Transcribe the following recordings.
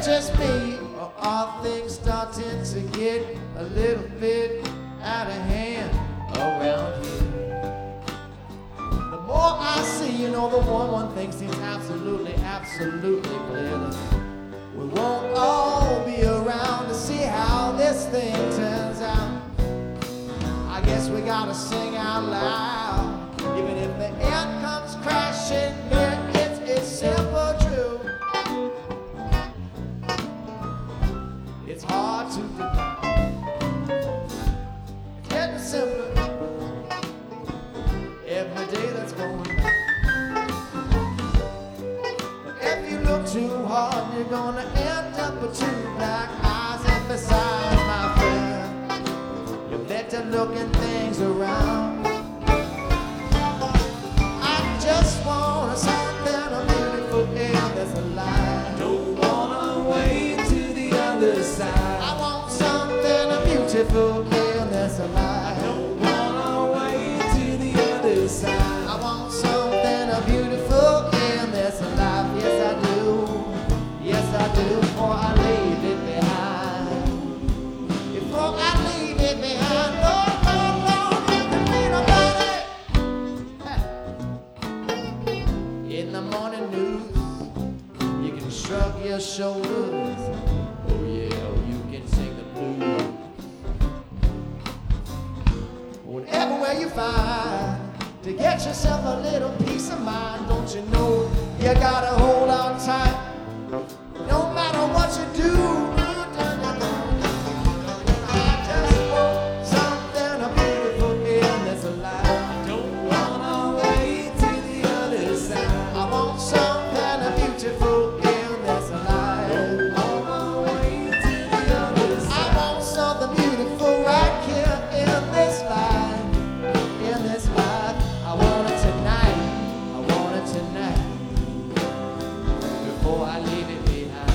just me, or are things starting to get a little bit out of hand around here? The more I see, you know, the more one thing seems absolutely, absolutely clear. We won't all be around to see how this thing turns out. I guess we gotta sing out loud, even if the end comes crashing near. It's simple true. It's hard to deny. It's getting simpler every day that's going by. But if you look too hard, you're gonna end up with two black eyes. And besides, my friend, you're better looking things around. I just want something a beautiful air that's alive. Don't wanna wait to the other side. I want something a beautiful air that's alive. Don't wanna wait to the other side. I want something a beautiful air that's alive. Yes, I do. Yes, I do. Before I leave it behind. Before I leave it behind. Lord, Lord, Lord, you can meet nobody. In the morning news, you can shrug your shoulders. Oh yeah, you can sing the blues. Whatever way you find to get yourself a little peace of mind, don't you know you gotta hold on tight. No matter what you do. I just want something a beautiful air that's alive. Don't wanna wait to the other side. I want something a beautiful air that's alive. Don't wanna wait to the other I side. want something beautiful right here in this life. In this life, I want it tonight. I want it tonight. Before I leave it behind.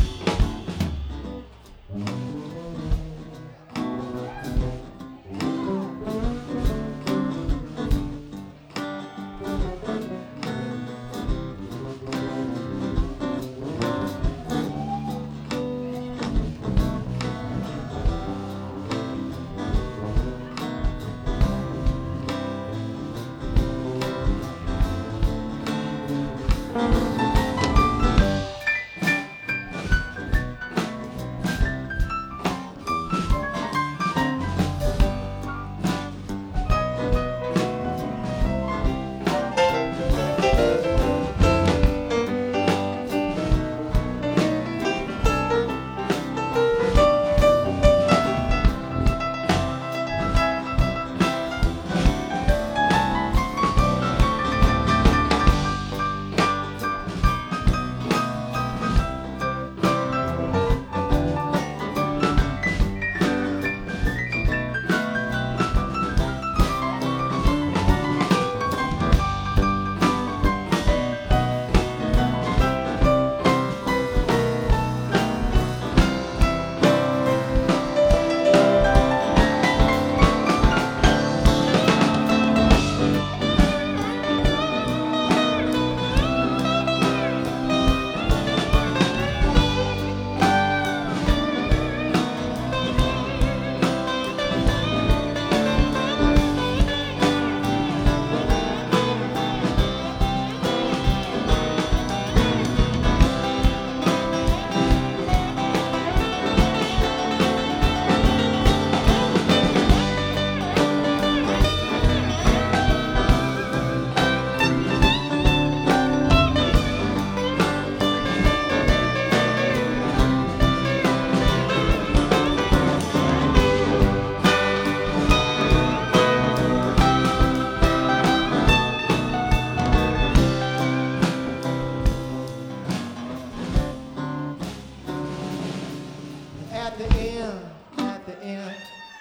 At the end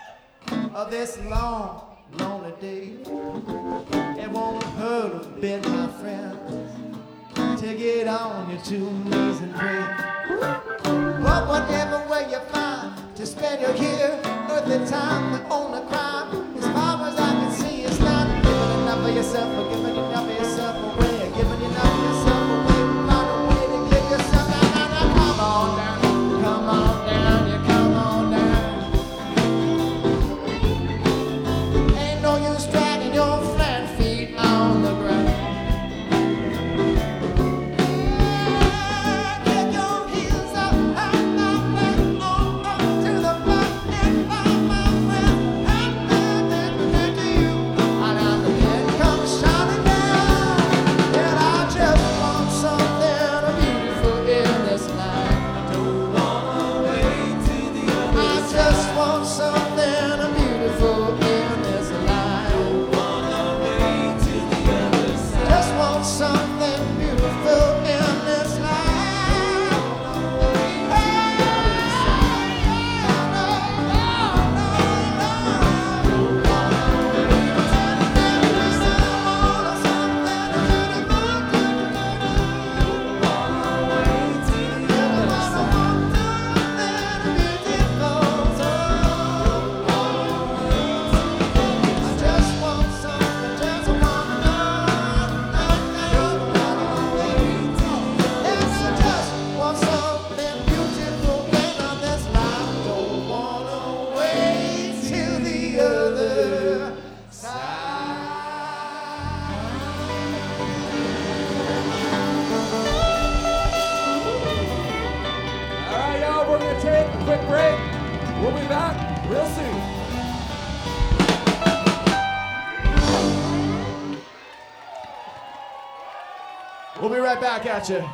of this long, lonely day, it won't hurt a bit, my friend, to get on your two knees and pray. But whatever way you find to spend your here, earthly time, the only crime, as far as I can see, is not giving enough of yourself or giving enough of yourself away, giving enough of yourself away. Find a way to give yourself, come on down. quick break. We'll be back real soon. We'll be right back at you.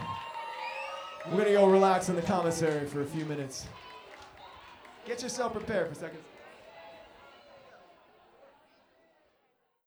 We're gonna go relax in the commissary for a few minutes. Get yourself prepared for a second.